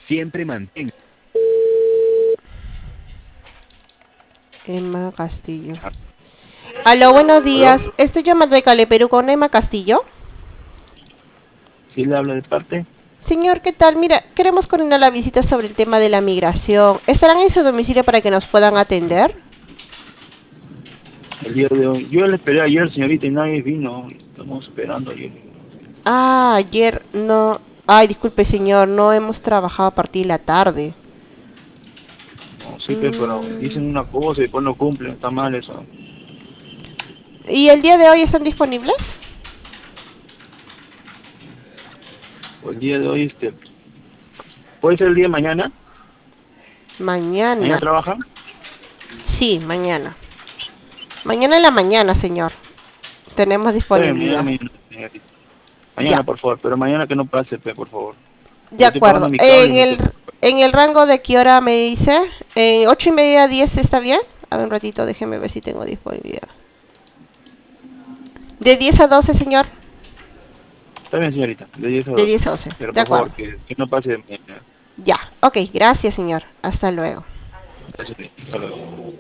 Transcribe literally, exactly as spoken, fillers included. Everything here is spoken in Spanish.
Siempre mantén. Emma Castillo. Aló, buenos ¿Aló? días. Estoy llamando de Cali, Perú con Emma Castillo. ¿Sí le habla de parte? Señor, ¿qué tal? Mira, queremos coordinar la visita sobre el tema de la migración. ¿Estarán en su domicilio para que nos puedan atender? El día de hoy. Yo le esperé ayer, señorita, y nadie vino. Estamos esperando ayer. Ah, ayer no. Ay, disculpe, señor, no hemos trabajado a partir de la tarde. No, sí, pe, pero Mm, dicen una cosa y después no cumplen. Está mal eso. ¿Y el día de hoy están disponibles? O el día de hoy, este. ¿Puede ser el día de mañana? ¿Mañana Mañana. trabajan? Sí, mañana. Mañana en la mañana, señor. Tenemos Está bien, mañana, disponibilidad. mañana, señorita. Ya, Mañana, por favor, pero mañana que no pase, pe, por favor. de Porque estoy pagando acuerdo. mi cable y En no el, quiero. en el rango de qué hora me dice, en ocho y media, diez, ¿está bien? A ver un ratito, déjeme ver si tengo disponibilidad. De diez a doce, señor. Está bien, señorita, de diez a De doce. diez a doce. Pero De por acuerdo. favor, que, que no pase de mañana. Ya. Ok, gracias, señor. Hasta luego. Gracias, señorita. Hasta luego.